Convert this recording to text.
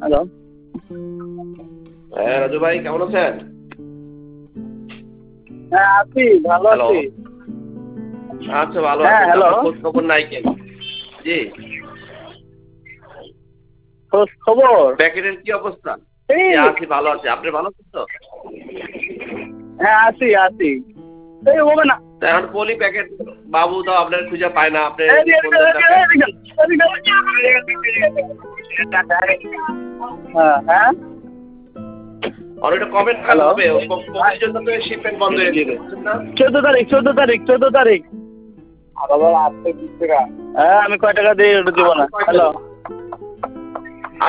Hello. হ্যাঁ রাজু ভাই, কেমন আছেন? হ্যাঁ আছি, ভালো হ্যালো। আছি। আচ্ছা, ভালো হ্যাঁ আছেন তো? হ্যালো। আপনার খোঁজ খবর নাই কেন? জি। খোঁজ খবর প্যাকেটের কি অবস্থা? এই। জি, আছি, ভালো আছি। আপনি ভালো আছেন তো? হ্যাঁ আছি আছি। এই হবে না। তা এখন পলি প্যাকেট বাবু তো আপনার খুঁজে পায় না, আপনি এদিকে, ফোন দেন না এদিকে, কেন? এদিকে, এদিকে, এদিকে। হ্যাঁ হ্যাঁ। আর ওইটা কবে নাগাদ হ্যালো। হবে? কোভিড জন্য তো শিপমেন্ট বন্ধ হয়ে দিবে, বুঝছেন না? 14 তারিখ, 14 তারিখ, 14 তারিখ। হ্যাঁ আমি কয় টাকা দিয়ে ওটা দিব না। আপনি কয়টা হ্যালো।